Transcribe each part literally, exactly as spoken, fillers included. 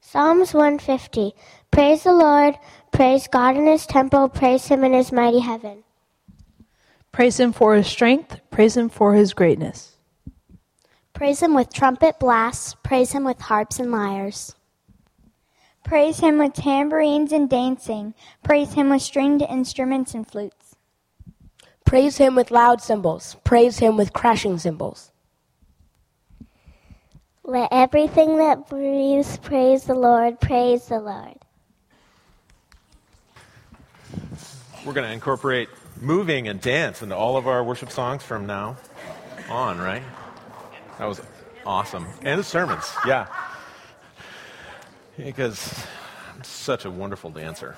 Psalms one fifty. Praise the Lord, praise God in his temple, praise him in his mighty heaven. Praise him for his strength, praise him for his greatness. Praise him with trumpet blasts, praise him with harps and lyres. Praise him with tambourines and dancing, praise him with stringed instruments and flutes. Praise him with loud cymbals, praise him with crashing cymbals. Let everything that breathes praise the Lord, praise the Lord. We're going to incorporate moving and dance into all of our worship songs from now on, right? That was awesome. And the sermons, yeah. Because I'm such a wonderful dancer.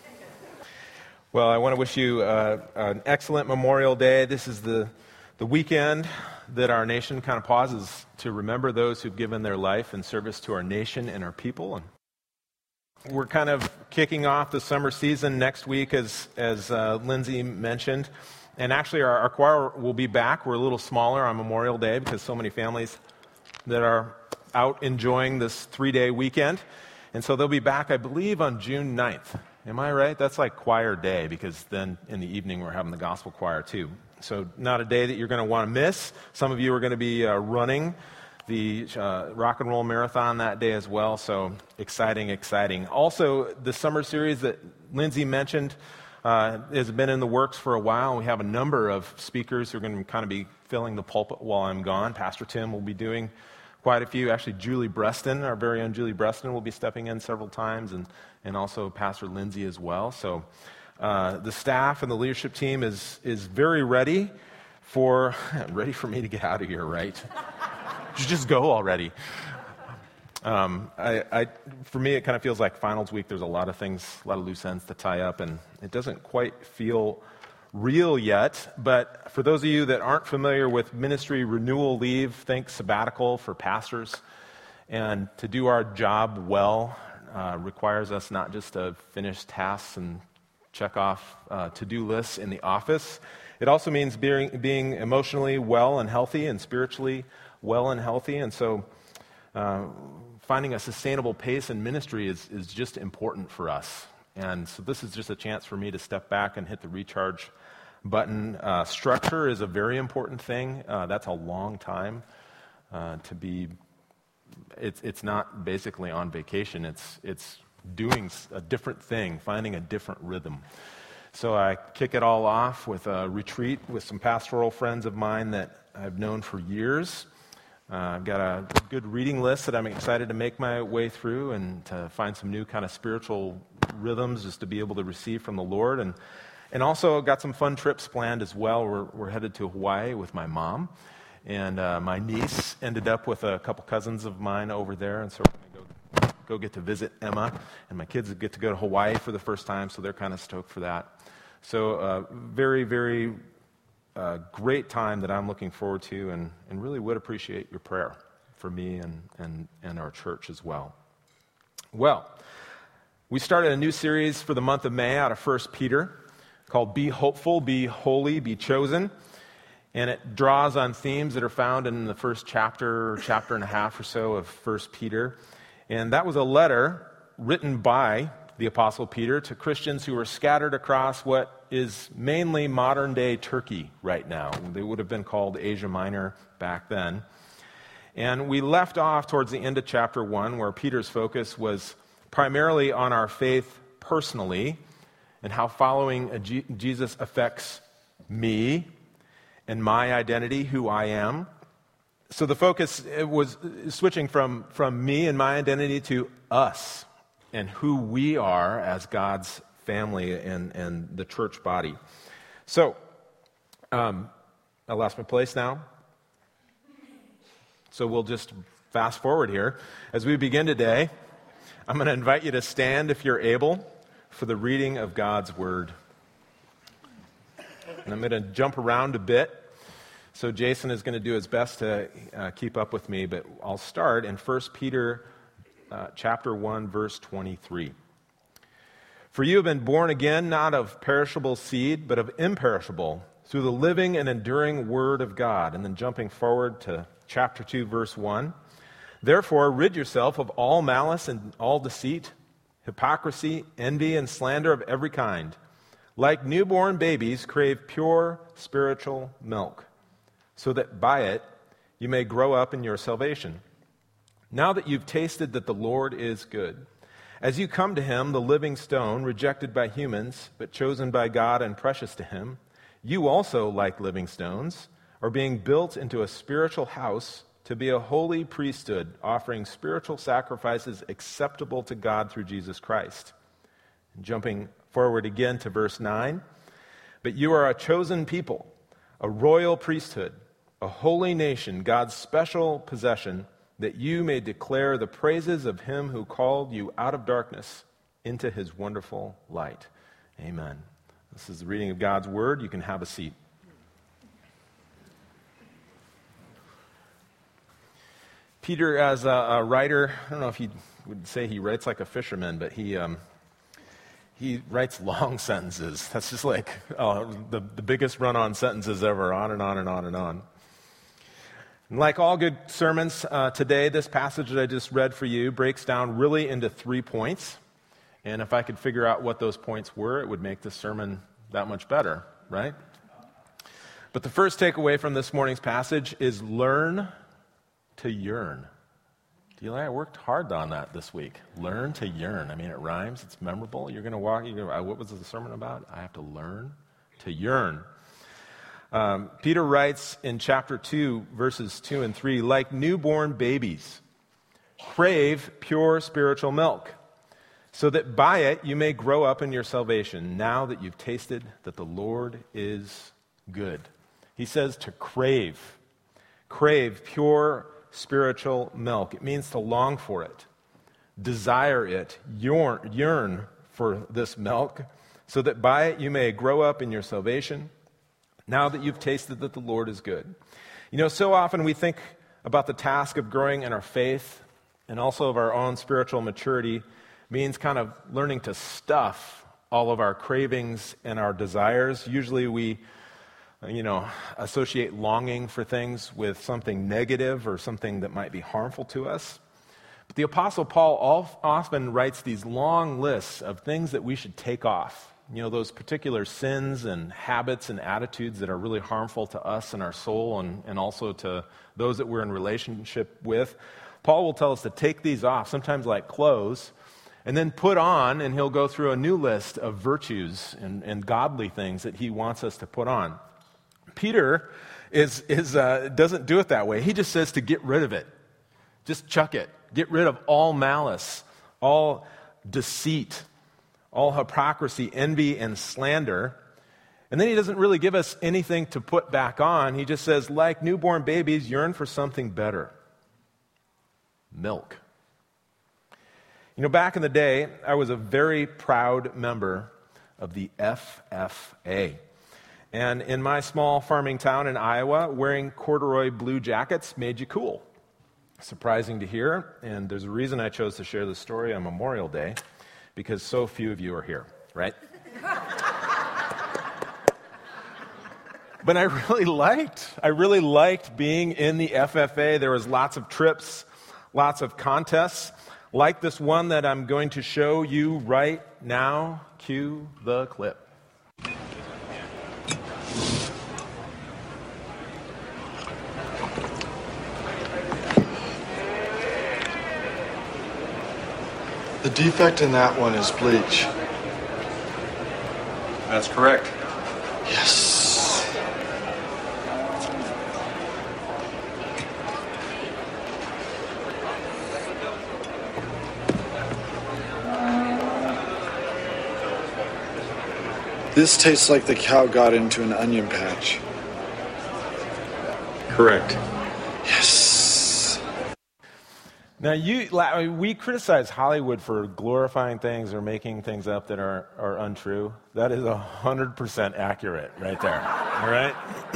Well, I want to wish you uh, an excellent Memorial Day. This is the, the weekend that our nation kind of pauses to remember those who've given their life in service to our nation and our people. And we're kind of kicking off the summer season next week, as as uh, Lindsay mentioned. And actually, our, our choir will be back. We're a little smaller on Memorial Day because so many families that are out enjoying this three-day weekend. And so they'll be back, I believe, on June ninth. Am I right? That's like choir day, because then in the evening we're having the gospel choir too. So not a day that you're going to want to miss. Some of you are going to be uh, running the uh, rock and roll marathon that day as well. So exciting, exciting. Also, the summer series that Lindsay mentioned uh, has been in the works for a while. We have a number of speakers who are going to kind of be filling the pulpit while I'm gone. Pastor Tim will be doing quite a few. Actually, Julie Breston, our very own Julie Breston, will be stepping in several times, and, and also Pastor Lindsay as well. So uh, the staff and the leadership team is is very ready for, ready for me to get out of here, right? Just go already. Um, I, I, for me, it kind of feels like finals week. There's a lot of things, a lot of loose ends to tie up, and it doesn't quite feel real yet. But for those of you that aren't familiar with ministry renewal leave, think sabbatical for pastors. And to do our job well uh, requires us not just to finish tasks and check off uh, to-do lists in the office. It also means being, being emotionally well and healthy and spiritually well and healthy. And so uh, finding a sustainable pace in ministry is, is just important for us. And so this is just a chance for me to step back and hit the recharge button. Uh, structure is a very important thing. Uh, that's a long time uh, to be, it's it's not basically on vacation. It's it's doing a different thing, finding a different rhythm. So I kick it all off with a retreat with some pastoral friends of mine that I've known for years. Uh, I've got a good reading list that I'm excited to make my way through and to find some new kind of spiritual rhythms just to be able to receive from the Lord. And and also got some fun trips planned as well. We're, we're headed to Hawaii with my mom. And uh, my niece ended up with a couple cousins of mine over there. And so we're going to go, go get to visit Emma. And my kids get to go to Hawaii for the first time, so they're kind of stoked for that. So uh, very, very uh, great time that I'm looking forward to, and, and really would appreciate your prayer for me and, and, and our church as well. Well, we started a new series for the month of May out of First Peter called Be Hopeful, Be Holy, Be Chosen. And it draws on themes that are found in the first chapter, or chapter and a half or so of First Peter. And that was a letter written by the Apostle Peter to Christians who were scattered across what is mainly modern-day Turkey right now. They would have been called Asia Minor back then. And we left off towards the end of chapter one, where Peter's focus was primarily on our faith personally and how following a G- Jesus affects me and my identity, who I am. So the focus was switching from, from me and my identity to us and who we are as God's family and, and the church body. So, um, I lost my place now. So we'll just fast forward here. As we begin today, I'm going to invite you to stand if you're able for the reading of God's Word. And I'm going to jump around a bit. So Jason is going to do his best to uh, keep up with me, but I'll start in First Peter uh, chapter one, verse twenty-three. For you have been born again, not of perishable seed, but of imperishable, through the living and enduring Word of God. And then jumping forward to chapter two, verse one. Therefore, rid yourself of all malice and all deceit, hypocrisy, envy, and slander of every kind. Like newborn babies, crave pure spiritual milk, so that by it you may grow up in your salvation. Now that you've tasted that the Lord is good, as you come to him, the living stone, rejected by humans, but chosen by God and precious to him, you also, like living stones, are being built into a spiritual house to be a holy priesthood, offering spiritual sacrifices acceptable to God through Jesus Christ. Jumping forward again to verse nine, but you are a chosen people, a royal priesthood, a holy nation, God's special possession, that you may declare the praises of him who called you out of darkness into his wonderful light. Amen. This is the reading of God's word. You can have a seat. Peter, as a, a writer, I don't know if he would say he writes like a fisherman, but he um, he writes long sentences. That's just like uh, the, the biggest run-on sentences ever, on and on and on and on. And like all good sermons, uh, today, this passage that I just read for you breaks down really into three points. And if I could figure out what those points were, it would make this sermon that much better, right? But the first takeaway from this morning's passage is learn to yearn. Eli, I worked hard on that this week. Learn to yearn. I mean, it rhymes. It's memorable. You're going to walk. You're gonna, what was the sermon about? I have to learn to yearn. Um, Peter writes in chapter two, verses two and three, like newborn babies, crave pure spiritual milk, so that by it you may grow up in your salvation, now that you've tasted that the Lord is good. He says to crave. Crave pure spiritual milk. It means to long for it, desire it, yearn, yearn for this milk, so that by it you may grow up in your salvation, now that you've tasted that the Lord is good. You know, so often we think about the task of growing in our faith and also of our own spiritual maturity means kind of learning to stuff all of our cravings and our desires. Usually we, you know, associate longing for things with something negative or something that might be harmful to us. But the Apostle Paul often writes these long lists of things that we should take off. You know, those particular sins and habits and attitudes that are really harmful to us and our soul and, and also to those that we're in relationship with. Paul will tell us to take these off, sometimes like clothes, and then put on, and he'll go through a new list of virtues and, and godly things that he wants us to put on. Peter is, is uh, doesn't do it that way. He just says to get rid of it. Just chuck it. Get rid of all malice, all deceit, all hypocrisy, envy, and slander. And then he doesn't really give us anything to put back on. He just says, like newborn babies, yearn for something better. Milk. You know, back in the day, I was a very proud member of the F F A. And in my small farming town in Iowa, wearing corduroy blue jackets made you cool. Surprising to hear, and there's a reason I chose to share this story on Memorial Day, because so few of you are here, right? But I really liked, I really liked being in the F F A. There was lots of trips, lots of contests, like this one that I'm going to show you right now. Cue the clip. The defect in that one is bleach. That's correct. Yes. This tastes like the cow got into an onion patch. Correct. Yes. Now, you, we criticize Hollywood for glorifying things or making things up that are, are untrue. That is one hundred percent accurate right there. All right?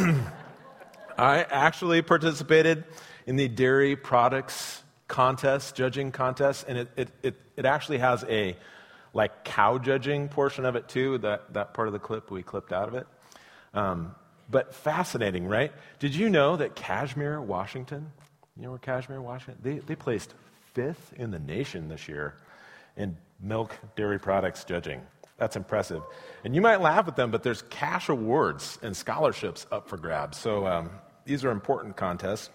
I actually participated in the dairy products contest, judging contest, and it, it, it, it actually has a like cow judging portion of it too, that, that part of the clip we clipped out of it. Um, but fascinating, right? Did you know that Kashmir, Washington, You know where Kashmir, Washington, they, they placed fifth in the nation this year in milk dairy products judging. That's impressive. And you might laugh at them, but there's cash awards and scholarships up for grabs. So um, these are important contests.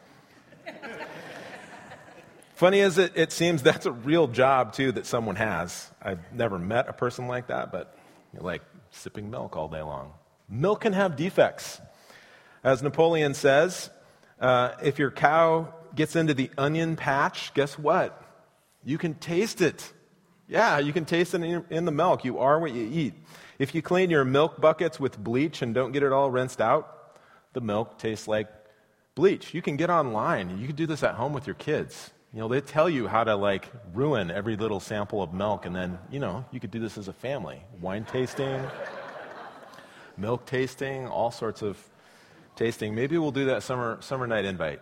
Funny as it, it seems, that's a real job, too, that someone has. I've never met a person like that, but you're like sipping milk all day long. Milk can have defects. As Napoleon says, uh, if your cow gets into the onion patch, guess what? You can taste it. Yeah, you can taste it in, your, in the milk. You are what you eat. If you clean your milk buckets with bleach and don't get it all rinsed out, the milk tastes like bleach. You can get online. You can do this at home with your kids. You know, they tell you how to, like, ruin every little sample of milk, and then, you know, you could do this as a family. Wine tasting, milk tasting, all sorts of tasting. Maybe we'll do that summer summer night invite.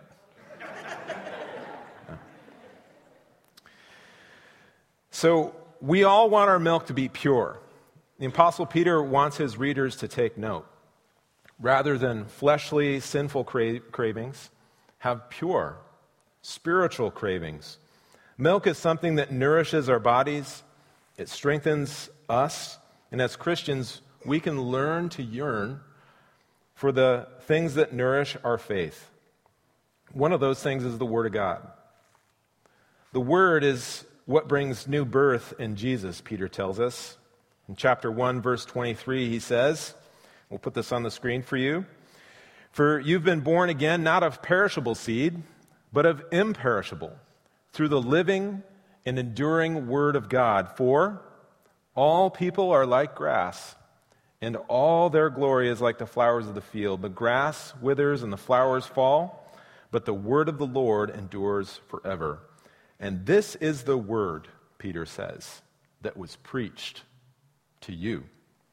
So we all want our milk to be pure. The Apostle Peter wants his readers to take note. Rather than fleshly, sinful cra- cravings, have pure, spiritual cravings. Milk is something that nourishes our bodies. It strengthens us. And as Christians, we can learn to yearn for the things that nourish our faith. One of those things is the Word of God. The Word is what brings new birth in Jesus, Peter tells us. In chapter one, verse twenty-three, he says, we'll put this on the screen for you, "For you've been born again, not of perishable seed, but of imperishable, through the living and enduring Word of God. For all people are like grass, and all their glory is like the flowers of the field. The grass withers and the flowers fall, but the word of the Lord endures forever. And this is the word," Peter says, "that was preached to you."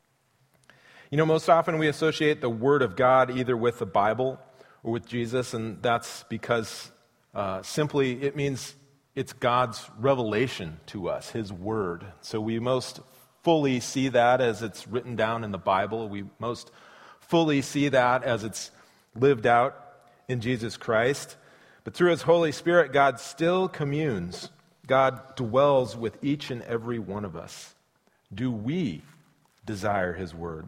You know, most often we associate the Word of God either with the Bible or with Jesus, and that's because uh, simply it means it's God's revelation to us, His Word. So we most fully see that as it's written down in the Bible. We most fully see that as it's lived out in Jesus Christ. But through His Holy Spirit, God still communes. God dwells with each and every one of us. Do we desire His Word?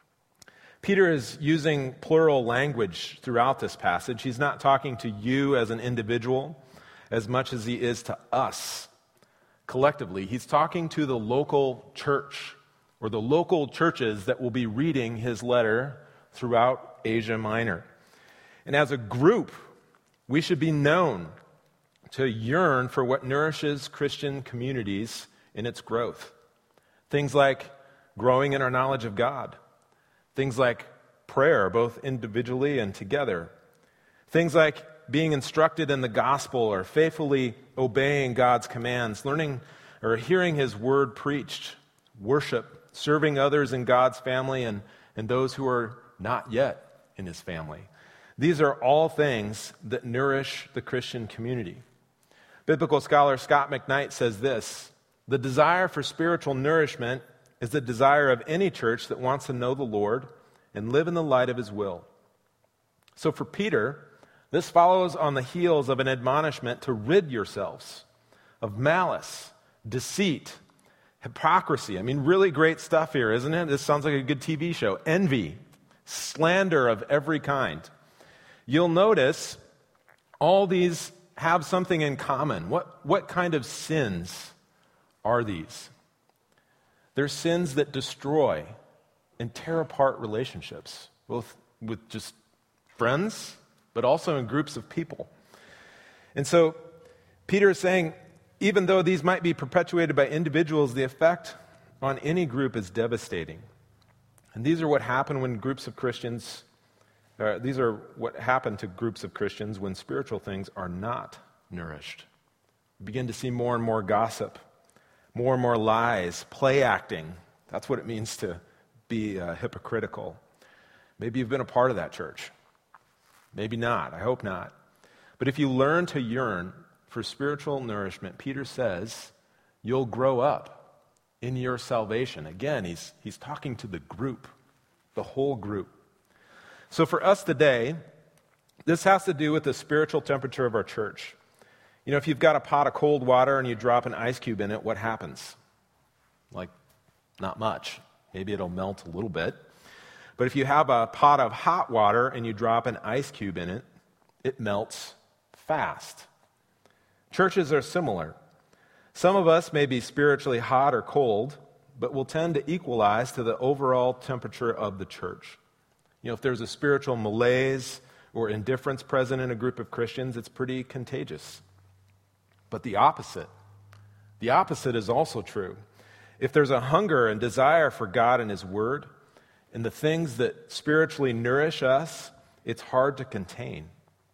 Peter is using plural language throughout this passage. He's not talking to you as an individual as much as he is to us collectively. He's talking to the local church or the local churches that will be reading his letter throughout Asia Minor. And as a group, we should be known to yearn for what nourishes Christian communities in its growth. Things like growing in our knowledge of God. Things like prayer, both individually and together. Things like being instructed in the gospel or faithfully obeying God's commands, learning or hearing His word preached, worship, serving others in God's family and, and those who are not yet in His family. These are all things that nourish the Christian community. Biblical scholar Scott McKnight says this: "The desire for spiritual nourishment is the desire of any church that wants to know the Lord and live in the light of His will." So for Peter, this follows on the heels of an admonishment to rid yourselves of malice, deceit, hypocrisy. I mean, really great stuff here, isn't it? This sounds like a good T V show. Envy, slander of every kind. You'll notice all these have something in common. What, what kind of sins are these? They're sins that destroy and tear apart relationships, both with just friends, but also in groups of people. And so Peter is saying, even though these might be perpetuated by individuals, the effect on any group is devastating. And these are what happen when groups of Christians, uh, these are what happen to groups of Christians when spiritual things are not nourished. We begin to see more and more gossip, more and more lies, play acting. That's what it means to be uh, hypocritical. Maybe you've been a part of that church. Maybe not. I hope not. But if you learn to yearn for spiritual nourishment, Peter says, you'll grow up in your salvation. Again, he's, he's talking to the group, the whole group. So for us today, This has to do with the spiritual temperature of our church. You know, if you've got a pot of cold water and you drop an ice cube in it, what happens? Like, not much. Maybe it'll melt a little bit. But if you have a pot of hot water and you drop an ice cube in it, it melts fast. Churches are similar. Some of us may be spiritually hot or cold, but will tend to equalize to the overall temperature of the church. You know, if there's a spiritual malaise or indifference present in a group of Christians, it's pretty contagious. But the opposite, the opposite is also true. If there's a hunger and desire for God and His Word, and the things that spiritually nourish us, it's hard to contain.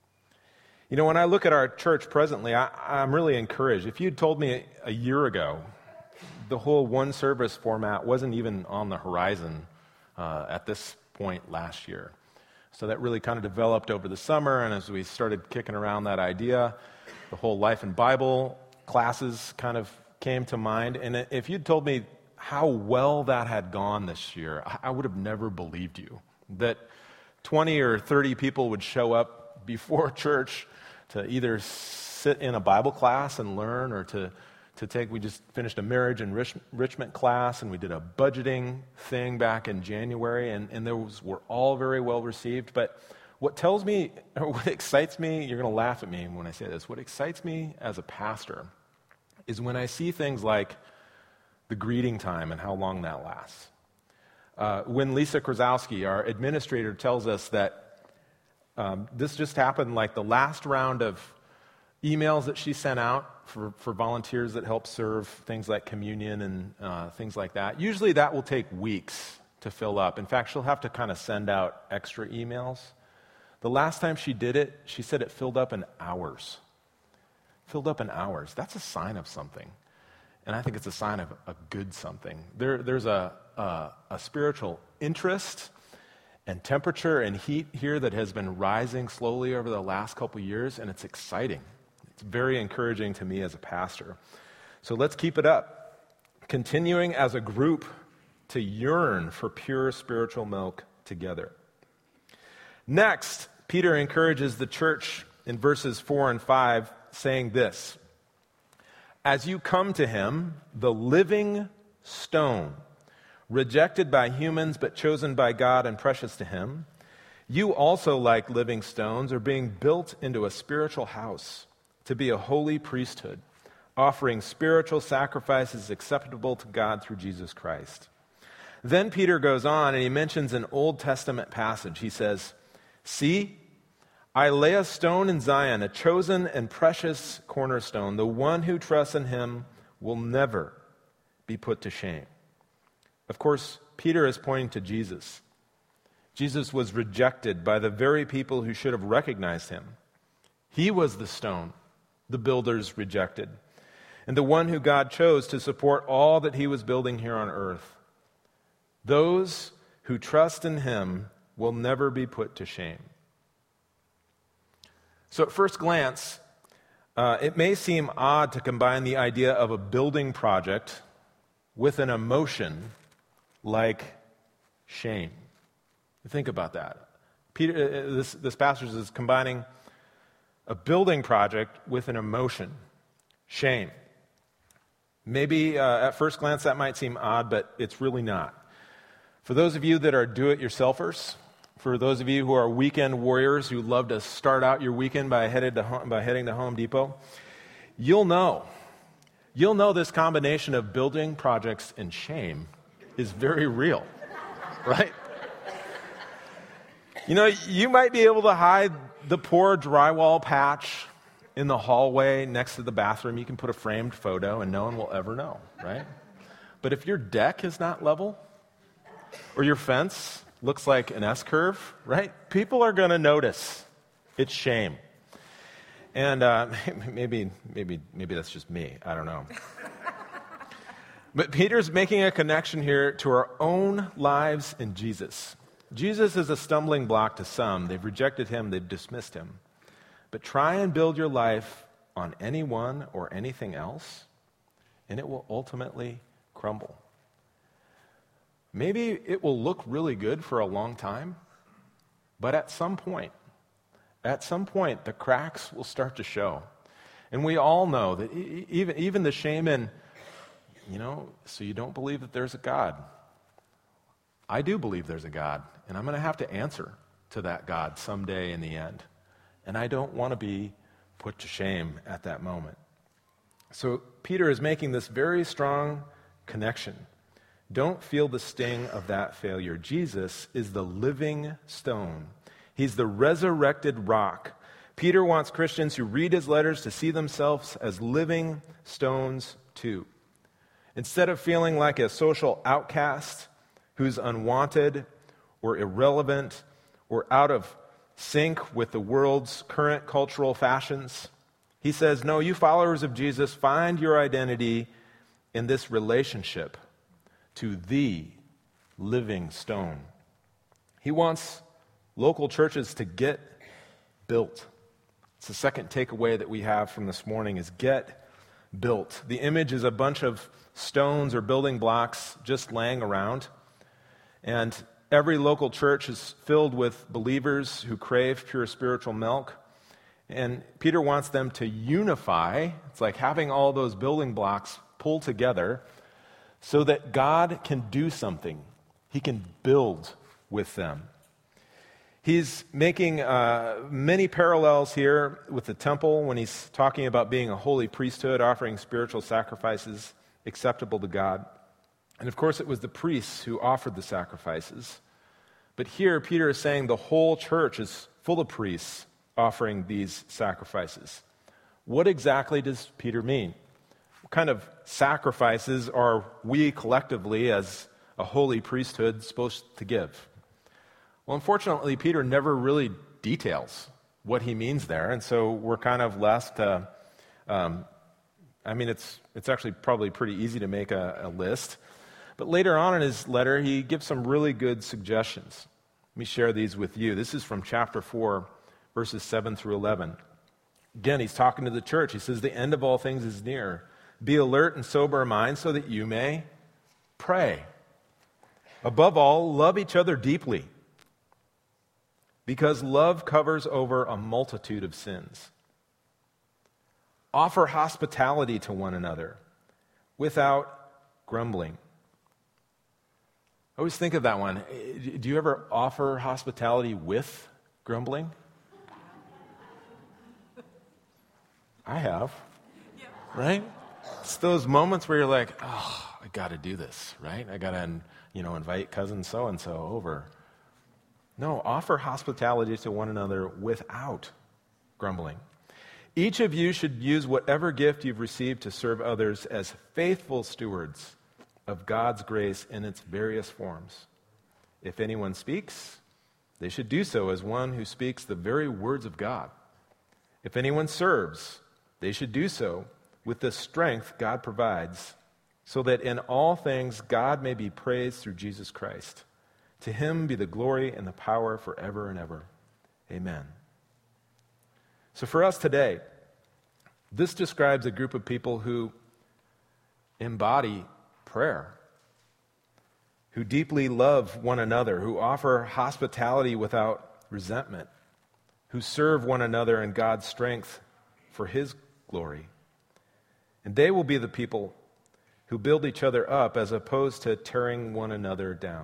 You know, when I look at our church presently, I, I'm really encouraged. If you'd told me a, a year ago, the whole one-service format wasn't even on the horizon uh, at this point last year. So that really kind of developed over the summer, and as we started kicking around that idea, the whole Life and Bible classes kind of came to mind. And if you'd told me how well that had gone this year, I would have never believed you. That twenty or thirty people would show up before church to either sit in a Bible class and learn, or to, to take, we just finished a marriage enrichment class, and we did a budgeting thing back in January, and, and those were all very well received. But what tells me, or what excites me, you're going to laugh at me when I say this, what excites me as a pastor is when I see things like the greeting time and how long that lasts. Uh, when Lisa Krasowski, our administrator, tells us that um, this just happened, like the last round of emails that she sent out for, for volunteers that help serve things like communion and uh, things like that. Usually that will take weeks to fill up. In fact, she'll have to kind of send out extra emails. The last time she did it, she said it filled up in hours. Filled up in hours. That's a sign of something. And I think it's a sign of a good something. There, there's a, a, a spiritual interest and temperature and heat here that has been rising slowly over the last couple years, and it's exciting. It's very encouraging to me as a pastor. So let's keep it up. Continuing as a group to yearn for pure spiritual milk together. Next, Peter encourages the church in verses four and five, saying this: as you come to him, the living stone, rejected by humans but chosen by God and precious to him, you also, like living stones, are being built into a spiritual house to be a holy priesthood, offering spiritual sacrifices acceptable to God through Jesus Christ. Then Peter goes on and he mentions an Old Testament passage. He says, see, I lay a stone in Zion, a chosen and precious cornerstone. The one who trusts in him will never be put to shame. Of course, Peter is pointing to Jesus. Jesus was rejected by the very people who should have recognized him. He was the stone the builders rejected, and the one who God chose to support all that he was building here on earth. Those who trust in him will never be put to shame. So at first glance, uh, it may seem odd to combine the idea of a building project with an emotion like shame. Think about that. Peter, uh, this, this passage is combining a building project with an emotion, shame. Maybe uh, at first glance that might seem odd, but it's really not. For those of you that are do-it-yourselfers, for those of you who are weekend warriors who love to start out your weekend by, headed to home, by heading to Home Depot, you'll know. You'll know this combination of building projects and shame is very real, right? You know, you might be able to hide the poor drywall patch in the hallway next to the bathroom. You can put a framed photo and no one will ever know, right? But if your deck is not level, or your fence looks like an S-curve, right? People are going to notice. It's shame. And uh, maybe, maybe, maybe that's just me. I don't know. But Peter's making a connection here to our own lives in Jesus. Jesus is a stumbling block to some. They've rejected him. They've dismissed him. But try and build your life on anyone or anything else, and it will ultimately crumble. Maybe it will look really good for a long time, but at some point, At some point, the cracks will start to show. And we all know that even, even the shame in, you know, so you don't believe that there's a God. I do believe there's a God, and I'm going to have to answer to that God someday in the end. And I don't want to be put to shame at that moment. So Peter is making this very strong connection. Don't feel the sting of that failure. Jesus is the living stone. He's the resurrected rock. Peter wants Christians who read his letters to see themselves as living stones too. Instead of feeling like a social outcast who's unwanted or irrelevant or out of sync with the world's current cultural fashions, he says, no, you followers of Jesus, find your identity in this relationship to the living stone. He wants local churches to get built. It's the second takeaway that we have from this morning is get built. The image is a bunch of stones or building blocks just laying around. And every local church is filled with believers who crave pure spiritual milk. And Peter wants them to unify. It's like having all those building blocks pull together so that God can do something. He can build with them. He's making uh, many parallels here with the temple when he's talking about being a holy priesthood, offering spiritual sacrifices acceptable to God. And of course, it was the priests who offered the sacrifices. But here, Peter is saying the whole church is full of priests offering these sacrifices. What exactly does Peter mean? What kind of sacrifices are we collectively as a holy priesthood supposed to give? Well, unfortunately, Peter never really details what he means there, and so we're kind of left, uh, um, I mean, it's it's actually probably pretty easy to make a, a list, but later on in his letter, he gives some really good suggestions. Let me share these with you. This is from chapter four, verses seven through eleven. Again, he's talking to the church. He says, the end of all things is near. Be alert and sober in mind so that you may pray. Above all, love each other deeply, because love covers over a multitude of sins. Offer hospitality to one another without grumbling. I always think of that one. Do you ever offer hospitality with grumbling? I have, right? It's those moments where you're like, oh, I got to do this, right? I got to, you know, invite cousin so-and-so over. No, offer hospitality to one another without grumbling. Each of you should use whatever gift you've received to serve others as faithful stewards of God's grace in its various forms. If anyone speaks, they should do so as one who speaks the very words of God. If anyone serves, they should do so with the strength God provides, so that in all things God may be praised through Jesus Christ. To him be the glory and the power forever and ever. Amen. So for us today, this describes a group of people who embody prayer, who deeply love one another, who offer hospitality without resentment, who serve one another in God's strength for his glory. And they will be the people who build each other up as opposed to tearing one another down.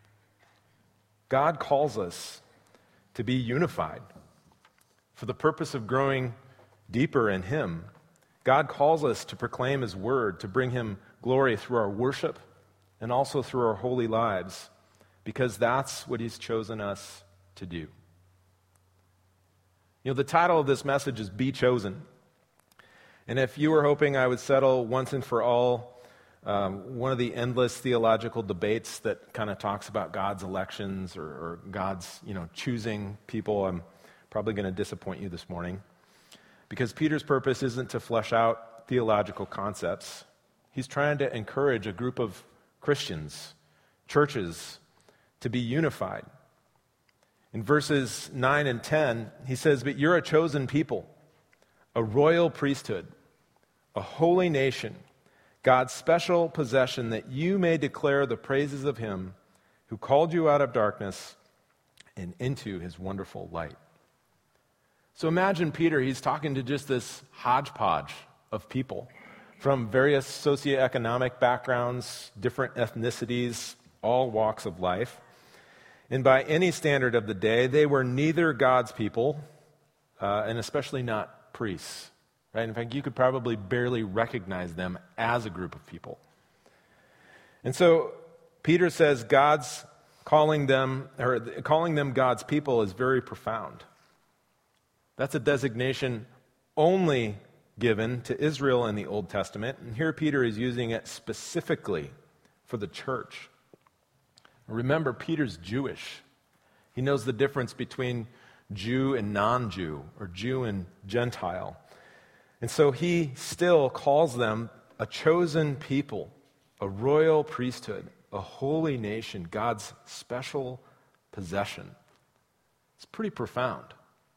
God calls us to be unified for the purpose of growing deeper in him. God calls us to proclaim his word, to bring him glory through our worship and also through our holy lives, because that's what he's chosen us to do. You know, the title of this message is Be Chosen. And if you were hoping I would settle once and for all Um, one of the endless theological debates that kind of talks about God's elections or, or God's, you know, choosing people, I'm probably going to disappoint you this morning, because Peter's purpose isn't to flesh out theological concepts. He's trying to encourage a group of Christians, churches, to be unified. In verses nine and ten, he says, "But you're a chosen people, a royal priesthood, a holy nation, God's special possession, that you may declare the praises of him who called you out of darkness and into his wonderful light." So imagine Peter, he's talking to just this hodgepodge of people from various socioeconomic backgrounds, different ethnicities, all walks of life. And by any standard of the day, they were neither God's people, uh, and especially not priests. Right? In fact, you could probably barely recognize them as a group of people. And so Peter says God's calling them, or calling them God's people is very profound. That's a designation only given to Israel in the Old Testament, and here Peter is using it specifically for the church. Remember, Peter's Jewish. He knows the difference between Jew and non-Jew, or Jew and Gentile. And so he still calls them a chosen people, a royal priesthood, a holy nation, God's special possession. It's pretty profound.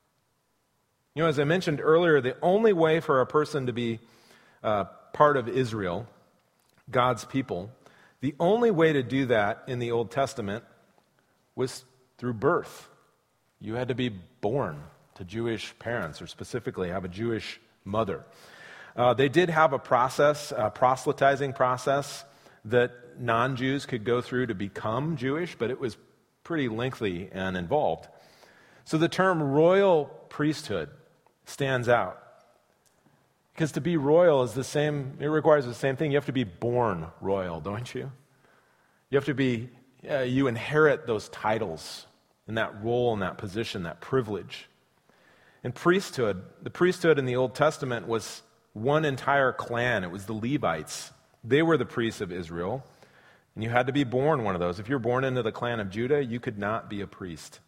You know, as I mentioned earlier, the only way for a person to be uh, part of Israel, God's people, the only way to do that in the Old Testament was through birth. You had to be born to Jewish parents, or specifically have a Jewish mother. Uh, they did have a process, a proselytizing process, that non-Jews could go through to become Jewish, but it was pretty lengthy and involved. So the term royal priesthood stands out. Because to be royal is the same, it requires the same thing. You have to be born royal, don't you? You have to be, uh, you inherit those titles and that role and that position, that privilege. And priesthood, the priesthood in the Old Testament was one entire clan. It was the Levites. They were the priests of Israel, and you had to be born one of those. If you're born into the clan of Judah, you could not be a priest.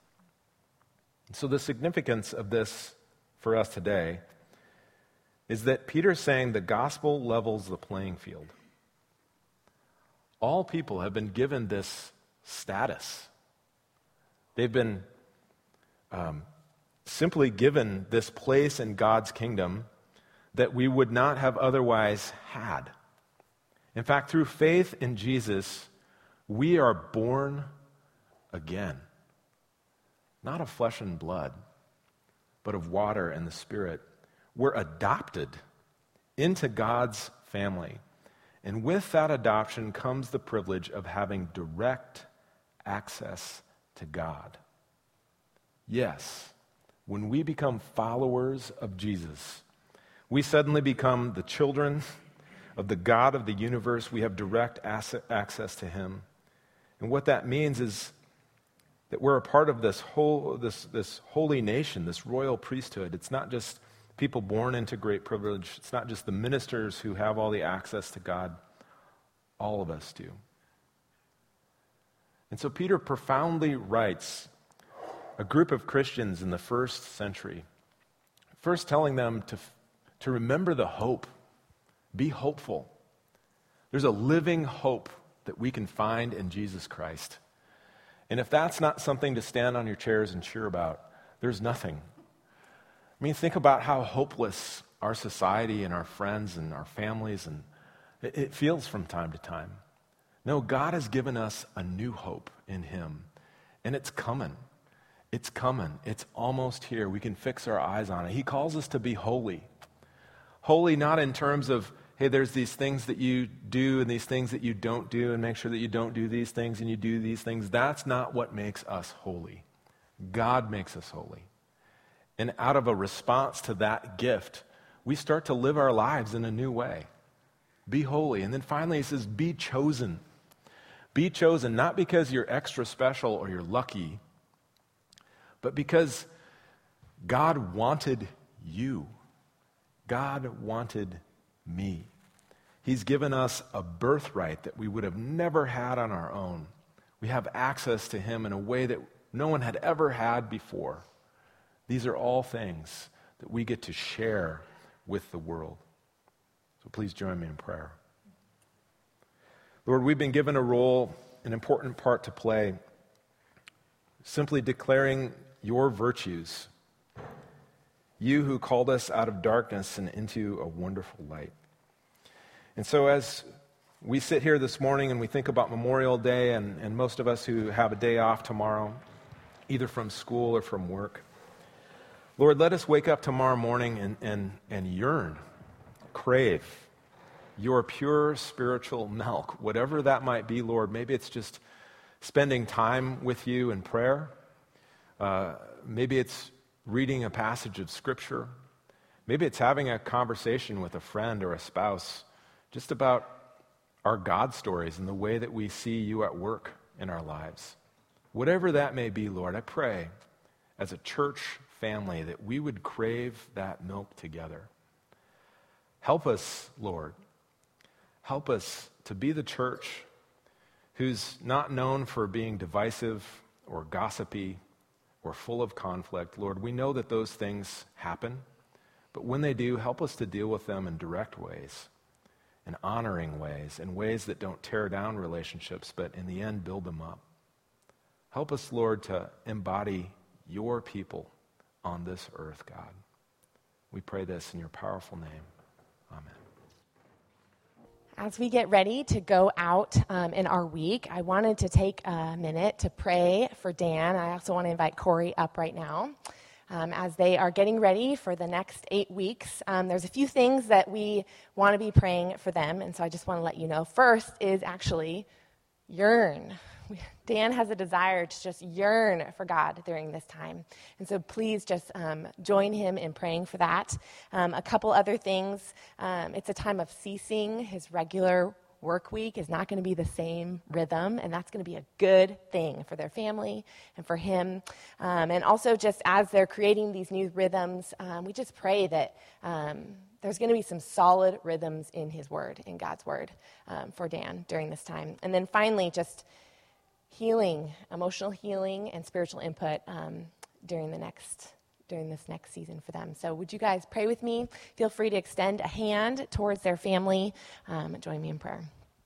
So the significance of this for us today is that Peter's saying the gospel levels the playing field. All people have been given this status. They've been um, simply given this place in God's kingdom that we would not have otherwise had. In fact, through faith in Jesus, we are born again. Not of flesh and blood, but of water and the Spirit. We're adopted into God's family. And with that adoption comes the privilege of having direct access to God. Yes, when we become followers of Jesus, we suddenly become the children of the God of the universe. We have direct access to Him. And what that means is that we're a part of this whole, this, this holy nation, this royal priesthood. It's not just people born into great privilege. It's not just the ministers who have all the access to God. All of us do. And so Peter profoundly writes a group of Christians in the first century, first telling them to, to remember the hope. Be hopeful. There's a living hope that we can find in Jesus Christ. And if that's not something to stand on your chairs and cheer about, there's nothing. I mean, think about how hopeless our society and our friends and our families and it, it feels from time to time. No, God has given us a new hope in Him, and it's coming. It's coming. It's almost here. We can fix our eyes on it. He calls us to be holy. Holy not in terms of, hey, there's these things that you do and these things that you don't do, and make sure that you don't do these things and you do these things. That's not what makes us holy. God makes us holy. And out of a response to that gift, we start to live our lives in a new way. Be holy. And then finally he says, be chosen. Be chosen, not because you're extra special or you're lucky, but because God wanted you. God wanted me. He's given us a birthright that we would have never had on our own. We have access to Him in a way that no one had ever had before. These are all things that we get to share with the world. So please join me in prayer. Lord, we've been given a role, an important part to play, simply declaring your virtues. You who called us out of darkness and into a wonderful light. And so as we sit here this morning and we think about Memorial Day, and, and most of us who have a day off tomorrow, either from school or from work, Lord, let us wake up tomorrow morning and, and, and yearn, crave your pure spiritual milk, whatever that might be, Lord. Maybe it's just spending time with you in prayer. Uh, maybe it's reading a passage of Scripture. Maybe it's having a conversation with a friend or a spouse just about our God stories and the way that we see you at work in our lives. Whatever that may be, Lord, I pray as a church family that we would crave that milk together. Help us, Lord. Help us to be the church who's not known for being divisive or gossipy or full of conflict. Lord, we know that those things happen, but when they do, help us to deal with them in direct ways, in honoring ways, in ways that don't tear down relationships, but in the end build them up. Help us, Lord, to embody your people on this earth, God. We pray this in your powerful name. Amen. As we get ready to go out um, in our week, I wanted to take a minute to pray for Dan. I also want to invite Corey up right now. Um, as they are getting ready for the next eight weeks, um, there's a few things that we want to be praying for them, and so I just want to let you know. First is actually yearn. Dan has a desire to just yearn for God during this time. And so please just um, join him in praying for that. Um, a couple other things. Um, it's a time of ceasing. His regular work week is not going to be the same rhythm, and that's going to be a good thing for their family and for him. Um, and also just as they're creating these new rhythms, um, we just pray that um, there's going to be some solid rhythms in his word, in God's word, um, for Dan during this time. And then finally, just healing, emotional healing, and spiritual input um, during the next during this next season for them. So would you guys pray with me? Feel free to extend a hand towards their family. Um, join me in prayer.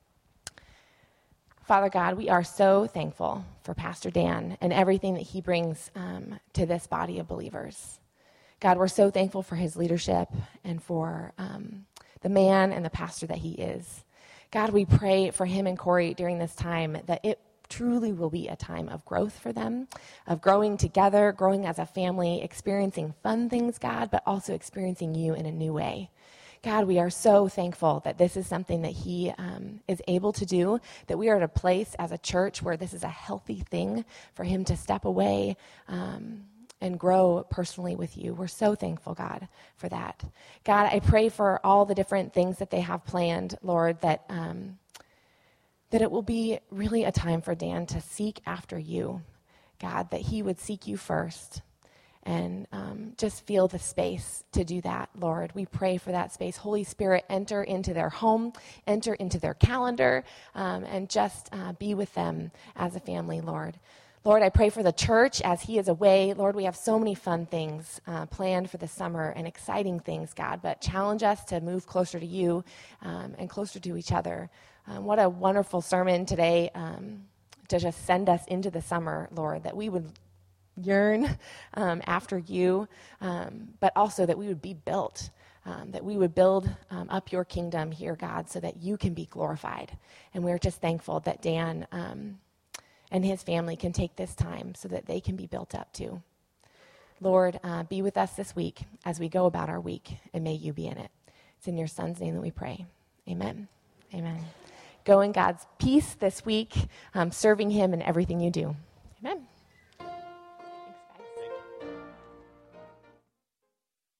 Father God, we are so thankful for Pastor Dan and everything that he brings um, to this body of believers. God, we're so thankful for his leadership and for um, the man and the pastor that he is. God, we pray for him and Corey during this time that it truly will be a time of growth for them, of growing together, growing as a family, experiencing fun things, God, but also experiencing you in a new way. God, we are so thankful that this is something that he um, is able to do, that we are at a place as a church where this is a healthy thing for him to step away um, and grow personally with you. We're so thankful, God, for that. God, I pray for all the different things that they have planned, Lord, that um, that it will be really a time for Dan to seek after you, God, that he would seek you first and um, just feel the space to do that, Lord. We pray for that space. Holy Spirit, enter into their home, enter into their calendar, um, and just uh, be with them as a family, Lord. Lord, I pray for the church as he is away. Lord, we have so many fun things uh, planned for the summer and exciting things, God, but challenge us to move closer to you um, and closer to each other. Um, what a wonderful sermon today um, to just send us into the summer, Lord, that we would yearn um, after you, um, but also that we would be built, um, that we would build um, up your kingdom here, God, so that you can be glorified. And we're just thankful that Dan um, and his family can take this time so that they can be built up too. Lord, uh, be with us this week as we go about our week, and may you be in it. It's in your Son's name that we pray. Amen. Amen. Go in God's peace this week, um, serving him in everything you do. Amen.